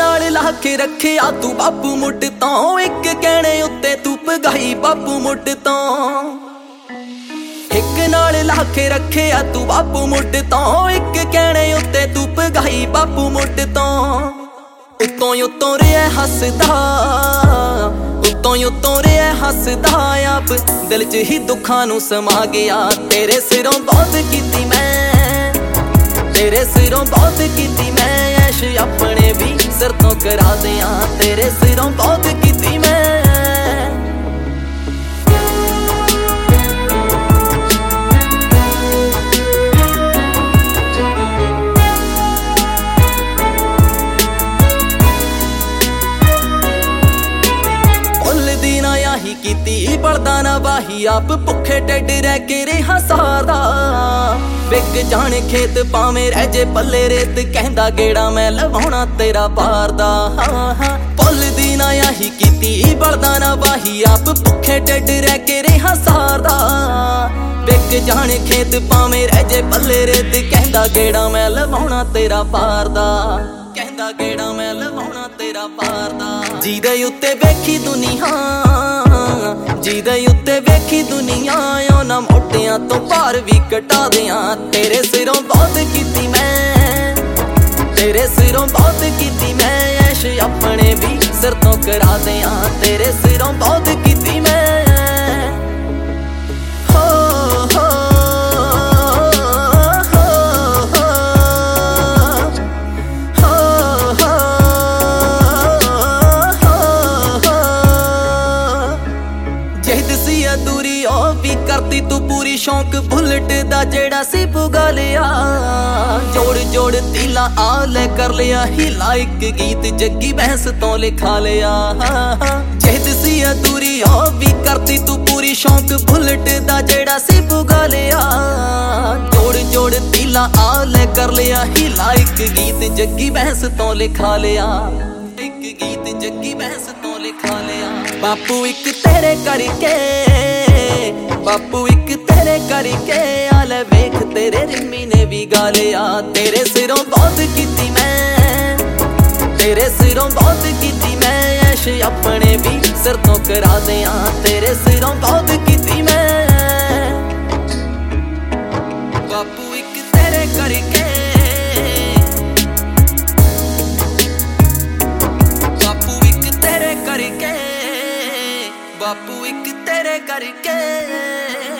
नाल ला के रखिया तू बापू मुड़ तो, एक कहने उत्ते तू भगाई बापू मुड़ तो। एक नाल ला के रखिया तू बापू मुड़ तो, एक कहने उत्ते तू भगाई बापू मुड़ तो। उत्तों उत्तों रिया हसदा, उत्तों उत्तों रिया हसदा, आप दिल च ही दुखां नूं समा गया। तेरे सिरों बहुत कीती मैं, तेरे सिरों बहुत कीती मैं, ऐश अपने भी सिर तो करा दिया। तेरे सिरों बहुत कीती मैं। ही कीती बलदा ना बाही, आप भुखे ढिड रह के रेहा सारदा। विक जाने खेत पावे रह जे पल्ले रेत, कहंदा गेड़ा मैं लवाउणा तेरा पार दा। भुल दी ना ही कीती बलदा ना बाही, आप भुखे ढिड रह के रेहा सारदा। विक जाने खेत पावे रह जे पल्ले रेत, कहंदा गेड़ा मैं लवाउणा तेरा पार दा। कहंदा गेड़ा मैं लवाउणा तेरा पार दा। जीदे उत्ते वेखी दुनिया, जीदे उत्ते वेखी दुनिया, उन्हां मोटियां तो भार भी घटा दियां। तेरे सिरों बहुत कीती मैं, तेरे सिरों बहुत कीती मैं, ऐश अपने भी सिर तो करा दियां। तेरे सिरों बहुत कीती मैं। अधूरी ओ भी करती तू पूरी, शौक बुलेट दा जेड़ा सी पुगा लिया। जोड़ जोड़ तीला आले कर लिया, हिला एक गीत जग्गी बहस तो लिखा लिया। जिद सी अधूरी ओ भी करती तू पूरी, शौक बुलेट दा जेड़ा सी पुगा लिया। जोड़ जोड़ तीला आले कर लिया, हिला एक गीत जग्गी बहस तो लिखा लिया। एक गीत जग्गी बहस तो लिखा लिया। बापू एक तेरे करके, बापू एक तेरे करके, आले वेख तेरे रिम्मी ने भी गा लिया। तेरे सिरों बहुत कीती मैं, तेरे सिरों बहुत कीती मैं, ऐश अपने भी सिर तो करा दियां। तेरे सिरों बहुत कीती मैं। बापू एक तेरे करके, बापू एक तेरे करके, बापू एक तेरे करके।